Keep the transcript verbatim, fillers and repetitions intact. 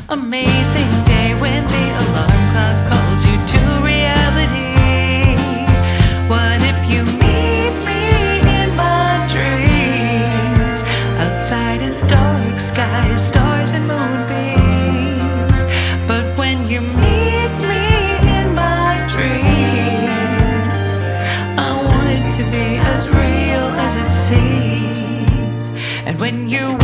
amazing day when the alarm clock calls you to reality. What if you meet me in my dreams? Outside it's dark skies, stars and moonbeams. But when you meet me in my dreams, I want it to be as real as it seems. And when you